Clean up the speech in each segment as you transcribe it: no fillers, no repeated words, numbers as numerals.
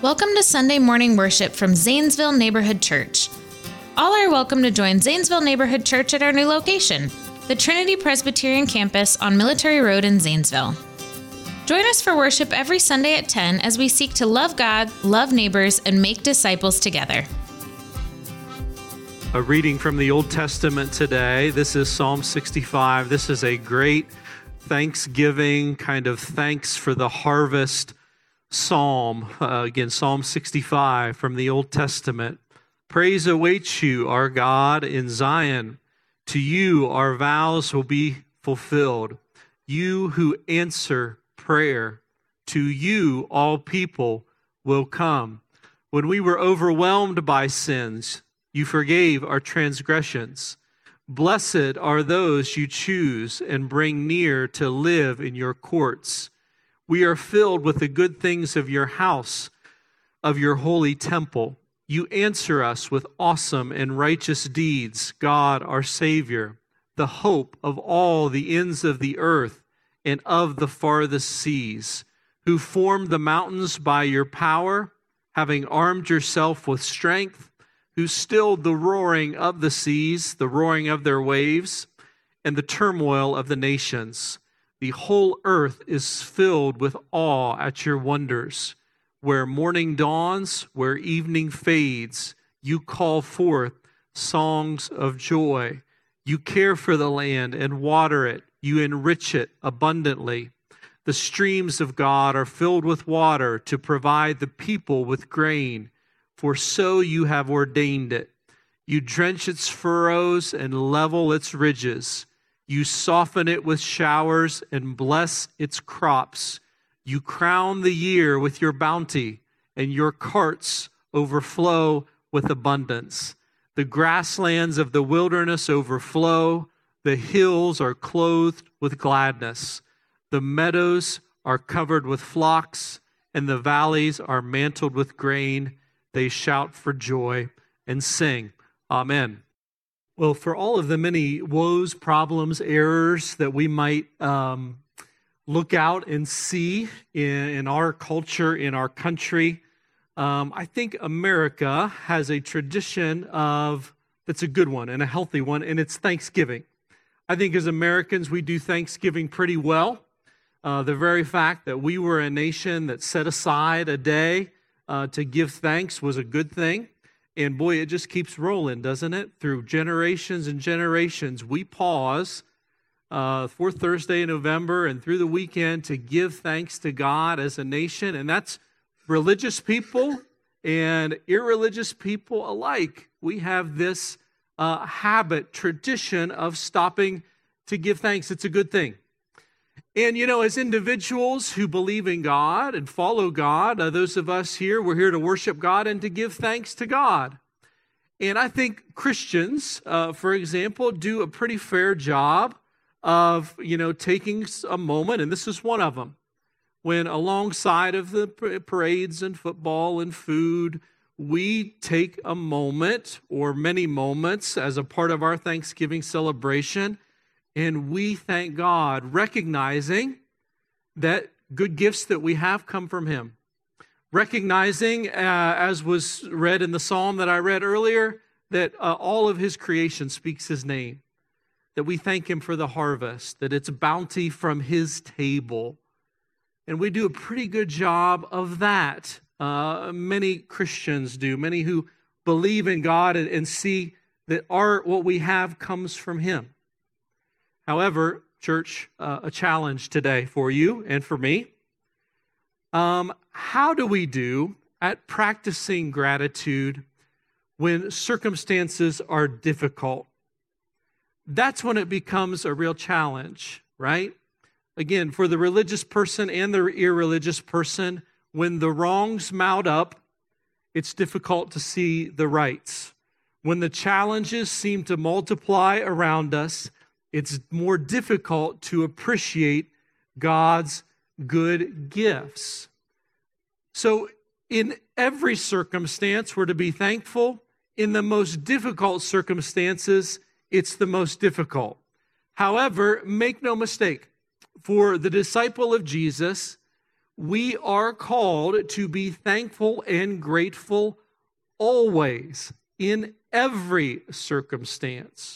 Welcome to Sunday morning worship from Zanesville Neighborhood Church. All are welcome to join Zanesville Neighborhood Church at our new location, the Trinity Presbyterian Campus on Military Road in Zanesville. Join us for worship every Sunday at 10 as we seek to love God, love neighbors, and make disciples together. A reading from the Old Testament today. This is Psalm 65. This is a great Thanksgiving, kind of thanks for the harvest psalm. Again, Psalm 65 from the Old Testament. Praise awaits you, our God, in Zion. To you our vows will be fulfilled. You who answer prayer, to you all people will come. When we were overwhelmed by sins, you forgave our transgressions. Blessed are those you choose and bring near to live in your courts. We are filled with the good things of your house, of your holy temple. You answer us with awesome and righteous deeds, God our Savior, the hope of all the ends of the earth and of the farthest seas, who formed the mountains by your power, having armed yourself with strength, who stilled the roaring of the seas, the roaring of their waves, and the turmoil of the nations. The whole earth is filled with awe at your wonders. Where morning dawns, where evening fades, you call forth songs of joy. You care for the land and water it. You enrich it abundantly. The streams of God are filled with water to provide the people with grain, for so you have ordained it. You drench its furrows and level its ridges. You soften it with showers and bless its crops. You crown the year with your bounty, and your carts overflow with abundance. The grasslands of the wilderness overflow. The hills are clothed with gladness. The meadows are covered with flocks, and the valleys are mantled with grain. They shout for joy and sing. Amen. Well, for all of the many woes, problems, errors that we might look out and see in our culture, in our country, I think America has a tradition that's a good one and a healthy one, and it's Thanksgiving. I think as Americans, we do Thanksgiving pretty well. The very fact that we were a nation that set aside a day to give thanks was a good thing. And boy, it just keeps rolling, doesn't it? Through generations and generations, we pause for Thursday in November and through the weekend to give thanks to God as a nation. And that's religious people and irreligious people alike. We have this habit, tradition of stopping to give thanks. It's a good thing. And, you know, as individuals who believe in God and follow God, those of us here, we're here to worship God and to give thanks to God. And I think Christians, for example, do a pretty fair job of, taking a moment, and this is one of them, when alongside of the parades and football and food, we take a moment or many moments as a part of our Thanksgiving celebration, and we thank God, recognizing that good gifts that we have come from Him. Recognizing, as was read in the psalm that I read earlier, that all of His creation speaks His name. That we thank Him for the harvest, that it's bounty from His table. And we do a pretty good job of that. Many Christians do, many who believe in God and see that what we have comes from Him. However, church, a challenge today for you and for me. How do we do at practicing gratitude when circumstances are difficult? That's when it becomes a real challenge, right? Again, for the religious person and the irreligious person, when the wrongs mount up, it's difficult to see the rights. When the challenges seem to multiply around us, it's more difficult to appreciate God's good gifts. So in every circumstance, we're to be thankful. In the most difficult circumstances, it's the most difficult. However, make no mistake, for the disciple of Jesus, we are called to be thankful and grateful always, in every circumstance.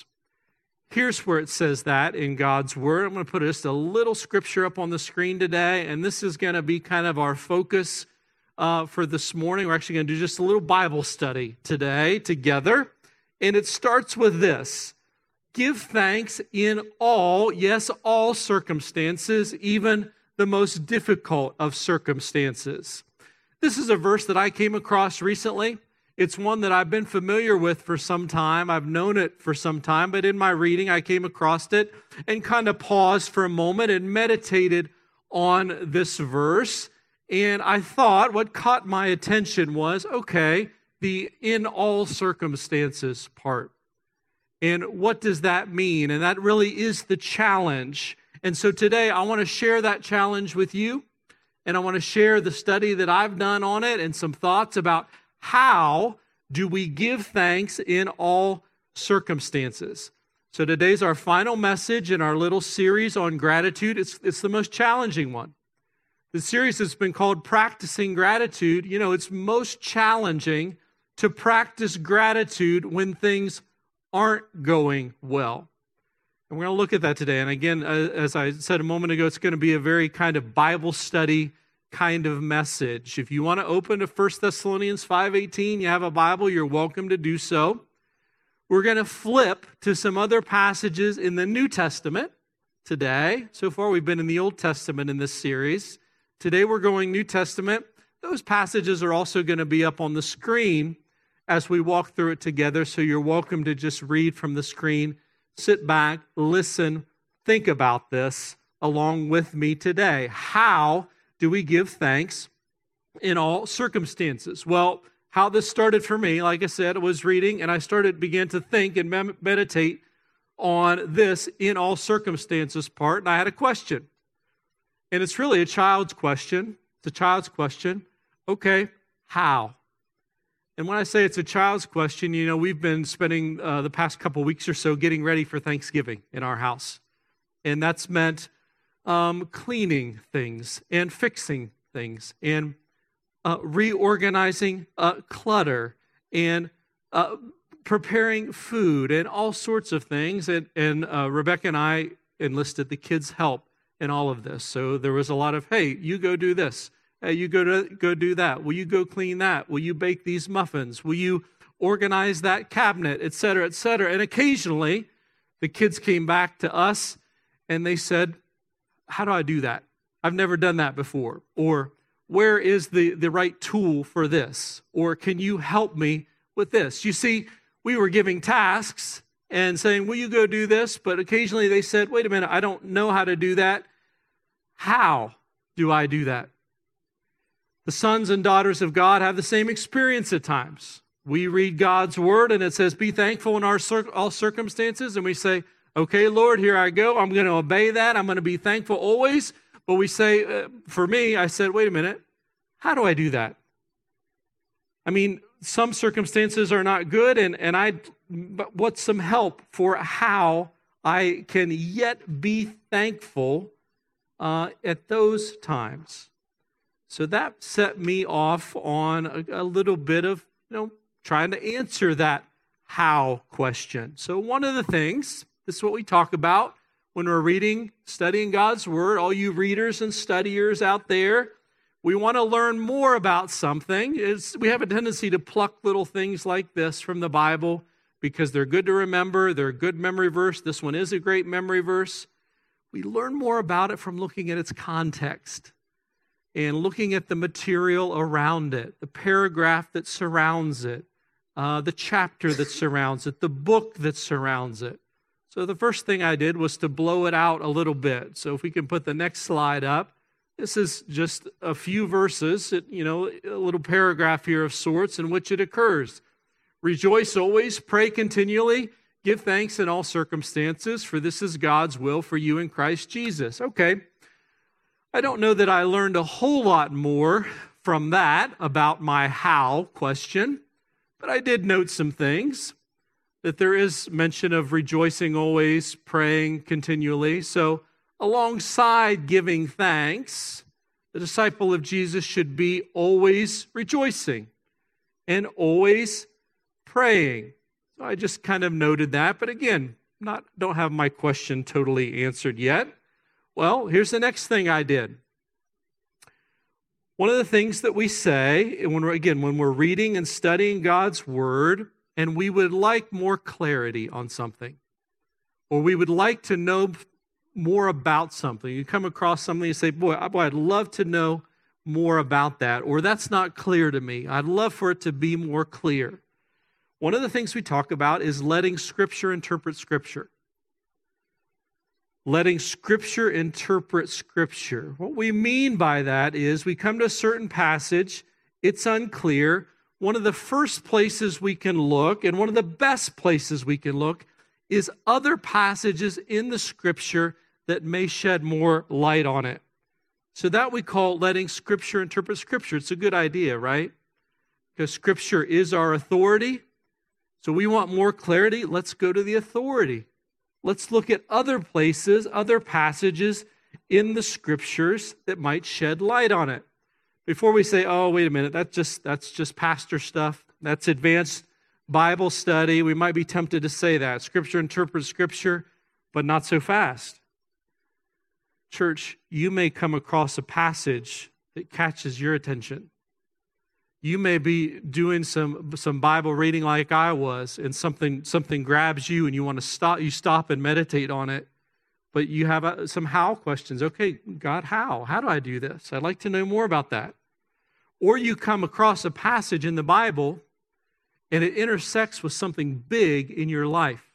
Here's where it says that in God's Word. I'm going to put just a little scripture up on the screen today, and this is going to be kind of our focus for this morning. We're actually going to do just a little Bible study today together, and it starts with this. Give thanks in all, yes, all circumstances, even the most difficult of circumstances. This is a verse that I came across recently. It's one that I've been familiar with for some time. I've known it for some time, but in my reading, I came across it and kind of paused for a moment and meditated on this verse. And I thought what caught my attention was, okay, the in all circumstances part. And what does that mean? And that really is the challenge. And so today I want to share that challenge with you. And I want to share the study that I've done on it and some thoughts about how do we give thanks in all circumstances. So today's our final message in our little series on gratitude. It's the most challenging one. The series has been called Practicing Gratitude. You know, it's most challenging to practice gratitude when things aren't going well. And we're going to look at that today. And again, as I said a moment ago, it's going to be a very kind of Bible study kind of message. If you want to open to 1 Thessalonians 5:18, you have a Bible, you're welcome to do so. We're going to flip to some other passages in the New Testament today. So far, we've been in the Old Testament in this series. Today, we're going New Testament. Those passages are also going to be up on the screen as we walk through it together. So you're welcome to just read from the screen, sit back, listen, think about this along with me today. How do we give thanks in all circumstances? Well, how this started for me, like I said, I was reading and I began to think and meditate on this in all circumstances part. And I had a question. And it's really a child's question. It's a child's question. Okay, how? And when I say it's a child's question, you know, we've been spending the past couple weeks or so getting ready for Thanksgiving in our house. And that's meant cleaning things and fixing things and reorganizing clutter and preparing food and all sorts of things. And Rebecca and I enlisted the kids' help in all of this. So there was a lot of, hey, you go do this. Hey, you go do that. Will you go clean that? Will you bake these muffins? Will you organize that cabinet, et cetera, et cetera? And occasionally the kids came back to us and they said, how do I do that? I've never done that before. Or where is the right tool for this? Or can you help me with this? You see, we were giving tasks and saying, will you go do this? But occasionally they said, wait a minute, I don't know how to do that. How do I do that? The sons and daughters of God have the same experience at times. We read God's word and it says, be thankful in all circumstances. And we say, okay, Lord, here I go. I'm going to obey that. I'm going to be thankful always. But we say, for me, I said, wait a minute, how do I do that? I mean, some circumstances are not good, but what's some help for how I can yet be thankful at those times? So that set me off on a little bit of, trying to answer that how question. So one of the things, this is what we talk about when we're reading, studying God's Word. All you readers and studiers out there, we want to learn more about something. We have a tendency to pluck little things like this from the Bible because they're good to remember. They're a good memory verse. This one is a great memory verse. We learn more about it from looking at its context and looking at the material around it, the paragraph that surrounds it, the chapter that surrounds it, the book that surrounds it. So the first thing I did was to blow it out a little bit. So if we can put the next slide up, this is just a few verses, a little paragraph here of sorts in which it occurs. Rejoice always, pray continually, give thanks in all circumstances, for this is God's will for you in Christ Jesus. Okay, I don't know that I learned a whole lot more from that about my how question, but I did note some things. That there is mention of rejoicing always, praying continually. So alongside giving thanks, The disciple of Jesus should be always rejoicing and always praying. So I just kind of noted that, but again, don't have my question totally answered yet. Well, here's the next thing I did. One of the things that we say, when we're reading and studying God's Word, and we would like more clarity on something, or we would like to know more about something. You come across something, you say, boy, I'd love to know more about that, or that's not clear to me. I'd love for it to be more clear. One of the things we talk about is letting Scripture interpret Scripture. Letting Scripture interpret Scripture. What we mean by that is we come to a certain passage, it's unclear. One of the first places we can look, and one of the best places we can look, is other passages in the Scripture that may shed more light on it. So that we call letting Scripture interpret Scripture. It's a good idea, right? Because Scripture is our authority. So we want more clarity. Let's go to the authority. Let's look at other places, other passages in the Scriptures that might shed light on it. Before we say, oh, wait a minute, that's just pastor stuff. That's advanced Bible study. We might be tempted to say that. Scripture interprets Scripture, but not so fast. Church, you may come across a passage that catches your attention. You may be doing some Bible reading like I was, and something grabs you and you want to stop. You stop and meditate on it, but you have some how questions. Okay, God, how? How do I do this? I'd like to know more about that. Or you come across a passage in the Bible and it intersects with something big in your life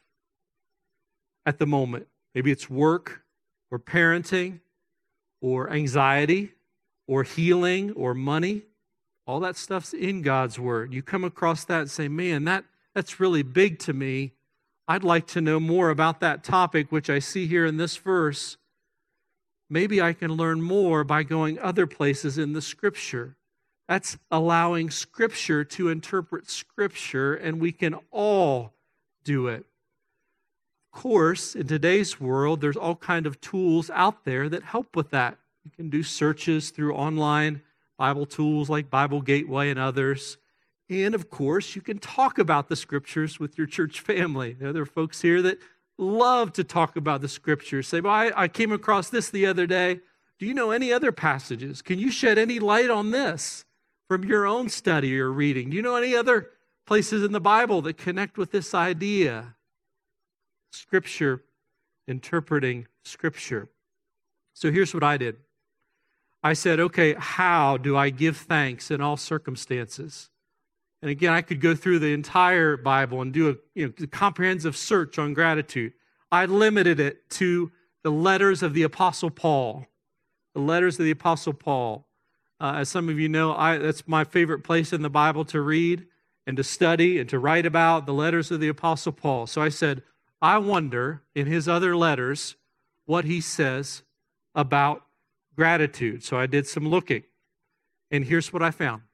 at the moment. Maybe it's work or parenting or anxiety or healing or money. All that stuff's in God's Word. You come across that and say, man, that's really big to me. I'd like to know more about that topic, which I see here in this verse. Maybe I can learn more by going other places in the Scripture. That's allowing Scripture to interpret Scripture, and we can all do it. Of course, in today's world, there's all kinds of tools out there that help with that. You can do searches through online Bible tools like Bible Gateway and others. And of course, you can talk about the Scriptures with your church family. There are folks here that love to talk about the Scriptures. Say, well, I came across this the other day. Do you know any other passages? Can you shed any light on this from your own study or reading? Do you know any other places in the Bible that connect with this idea? Scripture, interpreting Scripture. So here's what I did. I said, okay, how do I give thanks in all circumstances? And again, I could go through the entire Bible and do a comprehensive search on gratitude. I limited it to the letters of the Apostle Paul. The letters of the Apostle Paul. As some of you know, that's my favorite place in the Bible to read and to study and to write about, the letters of the Apostle Paul. So I said, I wonder in his other letters what he says about gratitude. So I did some looking, and here's what I found.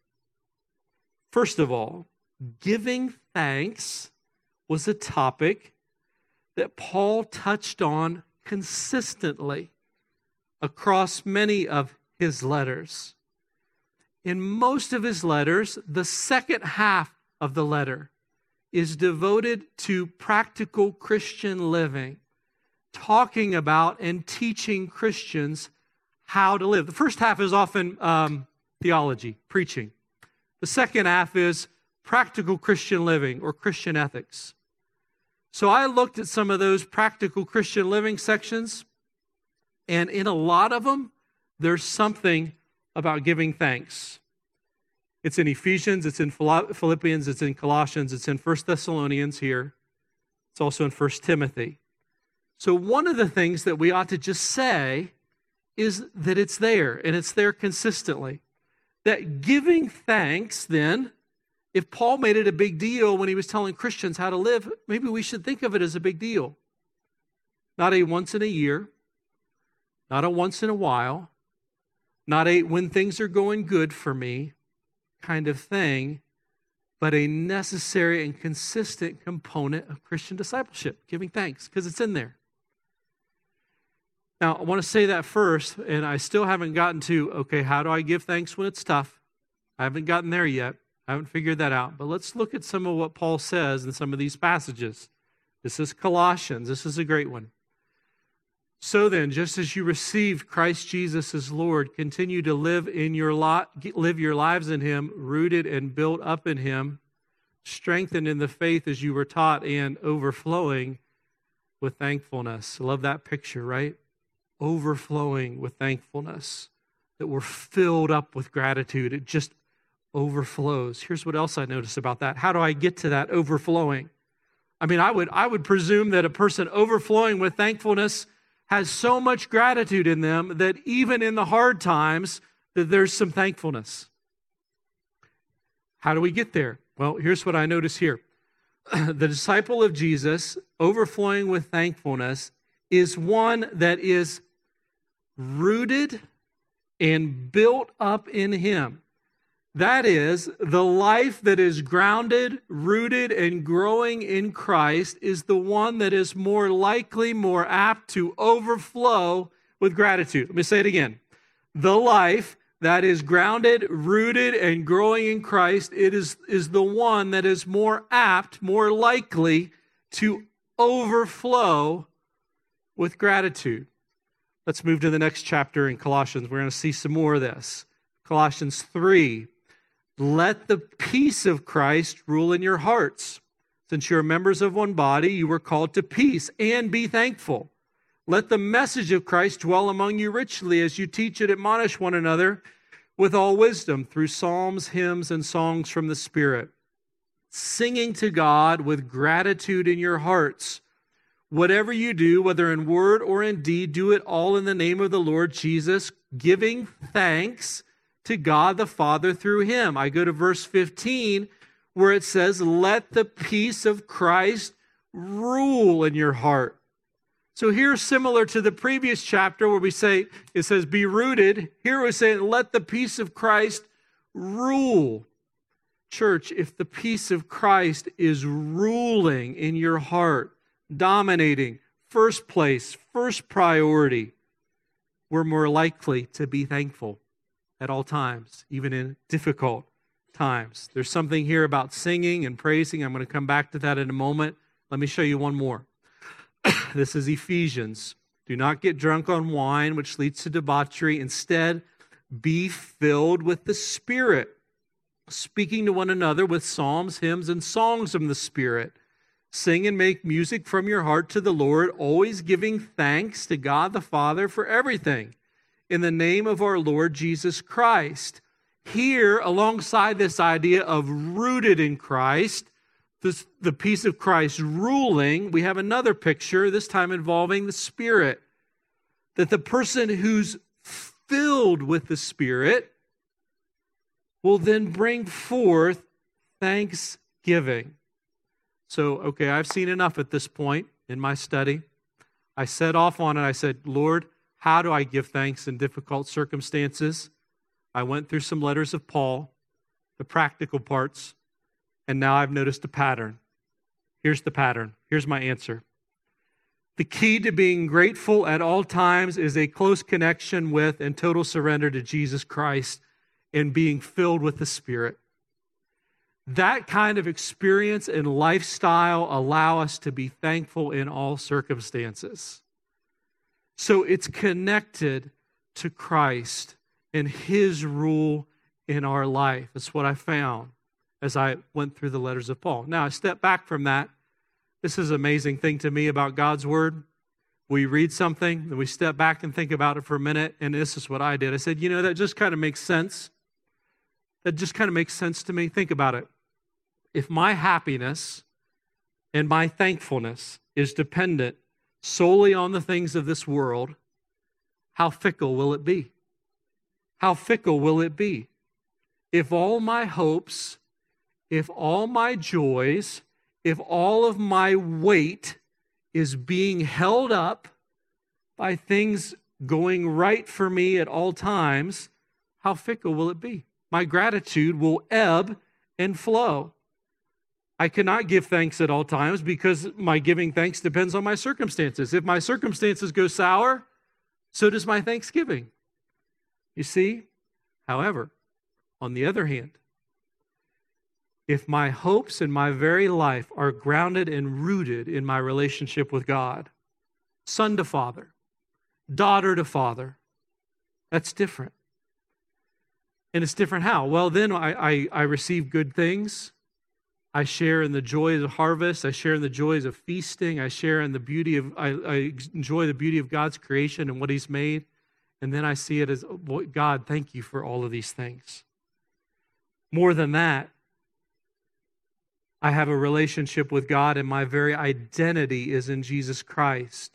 First of all, giving thanks was a topic that Paul touched on consistently across many of his letters. In most of his letters, the second half of the letter is devoted to practical Christian living, talking about and teaching Christians how to live. The first half is often theology, preaching. The second half is practical Christian living or Christian ethics. So I looked at some of those practical Christian living sections, and in a lot of them, there's something about giving thanks. It's in Ephesians, it's in Philippians, it's in Colossians, it's in 1 Thessalonians here. It's also in 1 Timothy. So one of the things that we ought to just say is that it's there, and it's there consistently. That giving thanks, then, if Paul made it a big deal when he was telling Christians how to live, maybe we should think of it as a big deal. Not a once in a year, not a once in a while, not a when things are going good for me kind of thing, but a necessary and consistent component of Christian discipleship, giving thanks, because it's in there. Now, I want to say that first, and I still haven't gotten to, okay, how do I give thanks when it's tough? I haven't gotten there yet. I haven't figured that out. But let's look at some of what Paul says in some of these passages. This is Colossians. This is a great one. So then, just as you received Christ Jesus as Lord, continue to live your lives in him, rooted and built up in him, strengthened in the faith as you were taught, and overflowing with thankfulness. I love that picture, right? Overflowing with thankfulness, that we're filled up with gratitude. It just overflows. Here's what else I notice about that. How do I get to that overflowing? I mean, I would presume that a person overflowing with thankfulness has so much gratitude in them that even in the hard times, that there's some thankfulness. How do we get there? Well, here's what I notice here. The disciple of Jesus, overflowing with thankfulness, is one that is rooted and built up in him. That is, the life that is grounded, rooted, and growing in Christ is the one that is more likely, more apt to overflow with gratitude. Let me say it again. The life that is grounded, rooted, and growing in Christ, it is the one that is more apt, more likely to overflow with gratitude. Let's move to the next chapter in Colossians. We're going to see some more of this. Colossians 3. Let the peace of Christ rule in your hearts. Since you are members of one body, you were called to peace, and be thankful. Let the message of Christ dwell among you richly as you teach and admonish one another with all wisdom through psalms, hymns, and songs from the Spirit, singing to God with gratitude in your hearts. Whatever you do, whether in word or in deed, do it all in the name of the Lord Jesus, giving thanks to God the Father through him. I go to verse 15 where it says, let the peace of Christ rule in your heart. So here, similar to the previous chapter where we say, it says be rooted. Here we're saying, let the peace of Christ rule. Church, if the peace of Christ is ruling in your heart, dominating, first place, first priority, we're more likely to be thankful at all times, even in difficult times. There's something here about singing and praising. I'm going to come back to that in a moment. Let me show you one more. This is Ephesians. Do not get drunk on wine, which leads to debauchery. Instead, be filled with the Spirit, speaking to one another with psalms, hymns, and songs from the Spirit. Sing and make music from your heart to the Lord, always giving thanks to God the Father for everything, in the name of our Lord Jesus Christ. Here, alongside this idea of rooted in Christ, the peace of Christ ruling, we have another picture, this time involving the Spirit. That the person who's filled with the Spirit will then bring forth thanksgiving. So, okay, I've seen enough at this point in my study. I set off on it. I said, Lord, how do I give thanks in difficult circumstances? I went through some letters of Paul, the practical parts, and now I've noticed a pattern. Here's the pattern. Here's my answer. The key to being grateful at all times is a close connection with and total surrender to Jesus Christ and being filled with the Spirit. That kind of experience and lifestyle allow us to be thankful in all circumstances. So it's connected to Christ and his rule in our life. That's what I found as I went through the letters of Paul. Now, I step back from that. This is an amazing thing to me about God's word. We read something, then we step back and think about it for a minute, and this is what I did. I said, that just kind of makes sense. That just kind of makes sense to me. Think about it. If my happiness and my thankfulness is dependent solely on the things of this world, how fickle will it be? How fickle will it be? If all my hopes, if all my joys, if all of my weight is being held up by things going right for me at all times, how fickle will it be? My gratitude will ebb and flow. I cannot give thanks at all times because my giving thanks depends on my circumstances. If my circumstances go sour, So does my thanksgiving. You see? However, on the other hand, if my hopes and my very life are grounded and rooted in my relationship with God, son to father, daughter to father, that's different. And it's different how? Well, then I receive good things. I share in the joys of harvest. I share in the joys of feasting. I share in the beauty of, I enjoy the beauty of God's creation and what He's made. And then I see it as, God, thank you for all of these things. More than that, I have a relationship with God and my very identity is in Jesus Christ.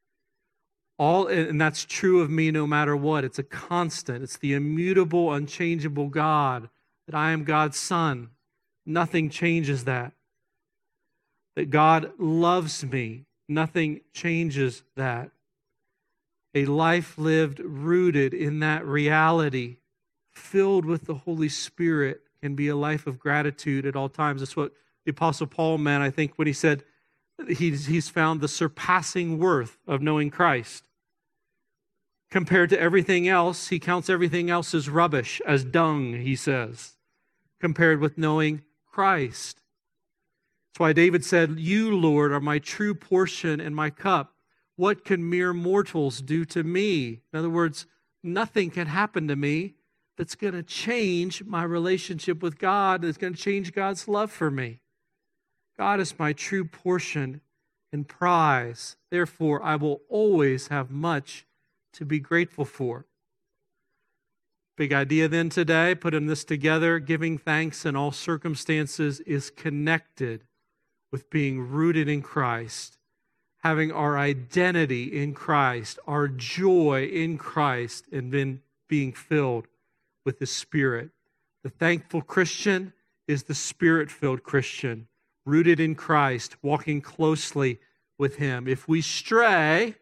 And that's true of me no matter what. It's a constant. It's the immutable, unchangeable God, that I am God's son. Nothing changes that. That God loves me. Nothing changes that. A life lived rooted in that reality, filled with the Holy Spirit, can be a life of gratitude at all times. That's what the Apostle Paul meant, I think, when he said he's found the surpassing worth of knowing Christ. Compared to everything else, he counts everything else as rubbish, as dung, he says, compared with knowing Christ. That's why David said, "You, Lord, are my true portion and my cup. What can mere mortals do to me?" In other words, nothing can happen to me that's going to change my relationship with God, that's going to change God's love for me. God is my true portion and prize. Therefore, I will always have much to be grateful for. Big idea then today, putting this together, giving thanks in all circumstances is connected with being rooted in Christ, having our identity in Christ, our joy in Christ, and then being filled with the Spirit. The thankful Christian is the Spirit-filled Christian, rooted in Christ, walking closely with Him. If we stray,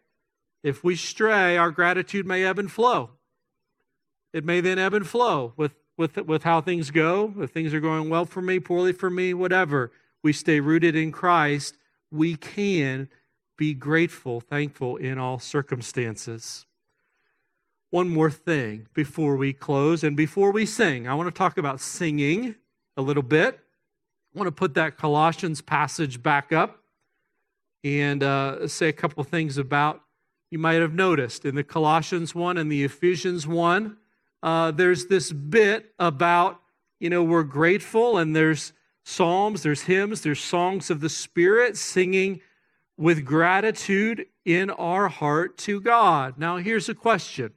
our gratitude may ebb and flow. It may then ebb and flow with how things go. If things are going well for me, poorly for me, whatever. We stay rooted in Christ. We can be grateful, thankful in all circumstances. One more thing before we close and before we sing. I want to talk about singing a little bit. I want to put that Colossians passage back up and say a couple things about, you might have noticed in the Colossians 1 and the Ephesians 1, there's this bit about, we're grateful, and there's psalms, there's hymns, there's songs of the Spirit singing with gratitude in our heart to God. Now, here's a question.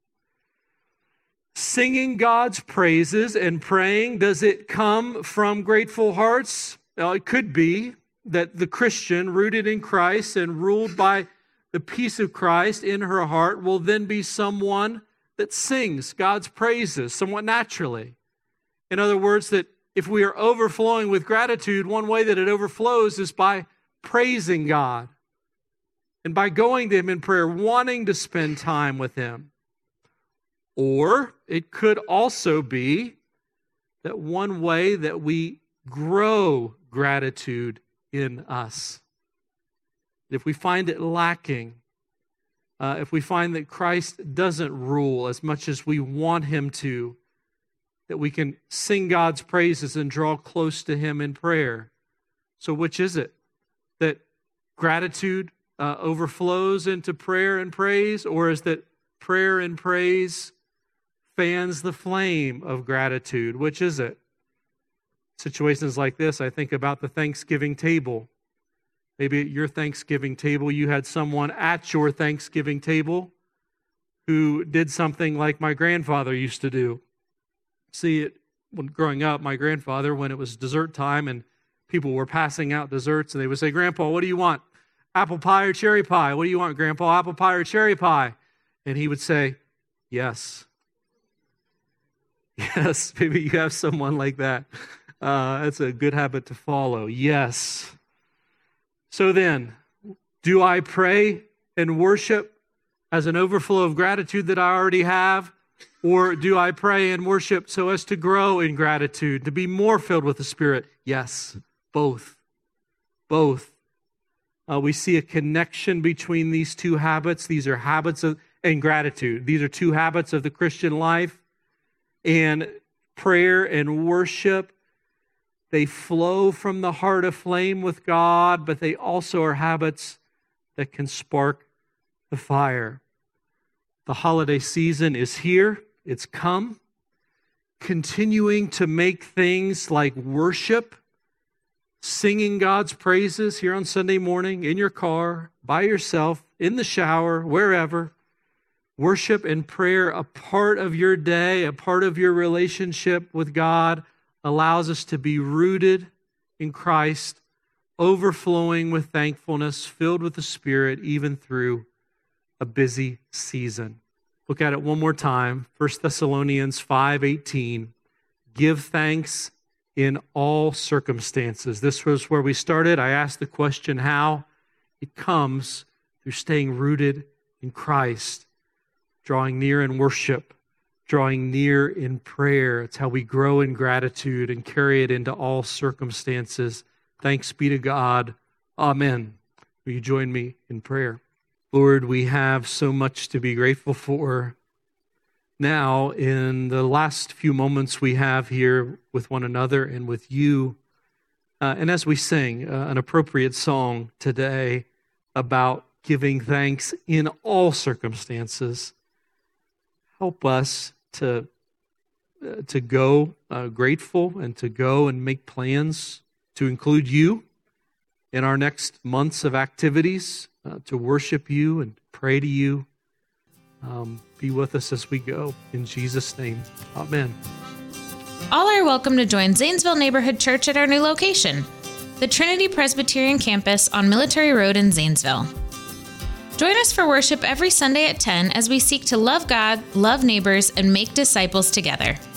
Singing God's praises and praying, does it come from grateful hearts? Well, it could be that the Christian, rooted in Christ and ruled by the peace of Christ in her heart, will then be someone that sings God's praises somewhat naturally. In other words, that if we are overflowing with gratitude, one way that it overflows is by praising God and by going to Him in prayer, wanting to spend time with Him. Or it could also be that one way that we grow gratitude in us. If we find it lacking, if we find that Christ doesn't rule as much as we want Him to, that we can sing God's praises and draw close to Him in prayer. So which is it? That gratitude overflows into prayer and praise, or is that prayer and praise fans the flame of gratitude? Which is it? Situations like this, I think about the Thanksgiving table. Maybe at your Thanksgiving table, you had someone at your Thanksgiving table who did something like my grandfather used to do. See, when growing up, my grandfather, when it was dessert time and people were passing out desserts, and they would say, "Grandpa, what do you want? Apple pie or cherry pie? What do you want, Grandpa? Apple pie or cherry pie?" And he would say, "Yes." Yes, maybe you have someone like that. That's a good habit to follow. Yes. So then, do I pray and worship as an overflow of gratitude that I already have? Or do I pray and worship so as to grow in gratitude, to be more filled with the Spirit? Yes, both. Both. We see a connection between these two habits. These are habits and gratitude. These are two habits of the Christian life. And prayer and worship, they flow from the heart aflame with God, but they also are habits that can spark the fire. The holiday season is here. It's come. Continuing to make things like worship, singing God's praises here on Sunday morning, in your car, by yourself, in the shower, wherever. Worship and prayer, a part of your day, a part of your relationship with God, allows us to be rooted in Christ, overflowing with thankfulness, filled with the Spirit, even through a busy season. Look at it one more time. 1 Thessalonians 5:18. Give thanks in all circumstances. This was where we started. I asked the question, how? It comes through staying rooted in Christ, drawing near in worship, drawing near in prayer. It's how we grow in gratitude and carry it into all circumstances. Thanks be to God. Amen. Will you join me in prayer? Lord, we have so much to be grateful for. Now, in the last few moments we have here with one another and with you, and as we sing an appropriate song today about giving thanks in all circumstances, help us to go grateful and to go and make plans to include you in our next months of activities, to worship you and pray to you. Be with us as we go. In Jesus' name, amen. All are welcome to join Zanesville Neighborhood Church at our new location, the Trinity Presbyterian Campus on Military Road in Zanesville. Join us for worship every Sunday at 10 as we seek to love God, love neighbors, and make disciples together.